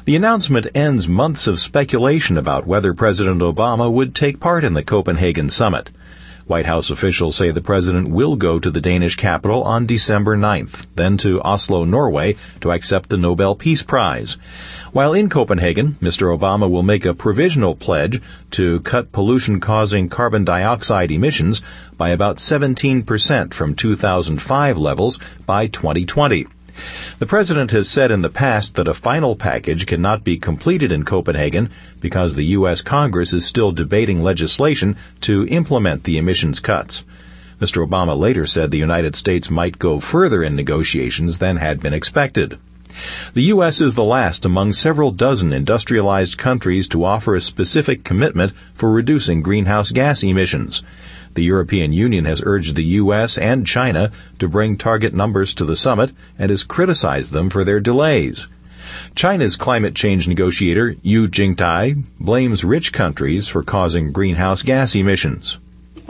The announcement ends months of speculation about whether President Obama would take part in the Copenhagen summit. White House officials say the president will go to the Danish capital on December 9th, then to Oslo, Norway, to accept the Nobel Peace Prize. While in Copenhagen, Mr. Obama will make a provisional pledge to cut pollution-causing carbon dioxide emissions by about 17% from 2005 levels by 2020. The president has said in the past that a final package cannot be completed in Copenhagen because the U.S. Congress is still debating legislation to implement the emissions cuts. Mr. Obama later said the United States might go further in negotiations than had been expected. The U.S. is the last among several dozen industrialized countries to offer a specific commitment for reducing greenhouse gas emissions. The European Union has urged the U.S. and China to bring target numbers to the summit and has criticized them for their delays. China's climate change negotiator, Yu Jingtai, blames rich countries for causing greenhouse gas emissions.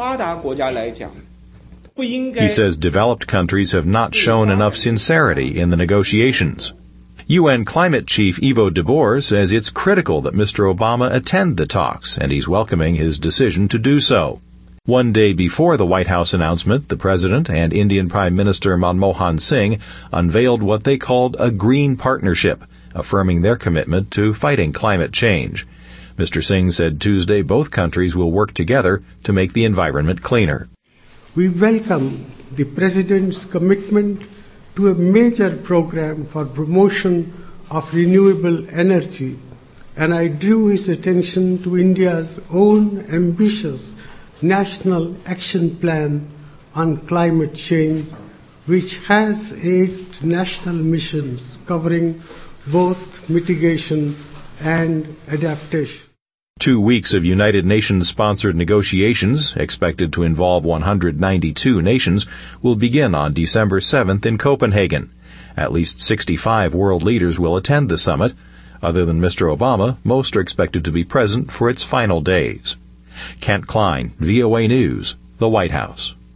He says developed countries have not shown enough sincerity in the negotiations. UN climate chief Ivo de Boer says it's critical that Mr. Obama attend the talks, and he's welcoming his decision to do so. One day before the White House announcement, the President and Indian Prime Minister Manmohan Singh unveiled what they called a green partnership, affirming their commitment to fighting climate change. Mr. Singh said Tuesday both countries will work together to make the environment cleaner. We welcome the President's commitment to a major program for promotion of renewable energy, and I drew his attention to India's own ambitious National Action Plan on Climate Change, which has 8 national missions covering both mitigation and adaptation. 2 weeks of United Nations-sponsored negotiations, expected to involve 192 nations, will begin on December 7th in Copenhagen. At least 65 world leaders will attend the summit. Other than Mr. Obama, most are expected to be present for its final days. Kent Klein, VOA News, the White House.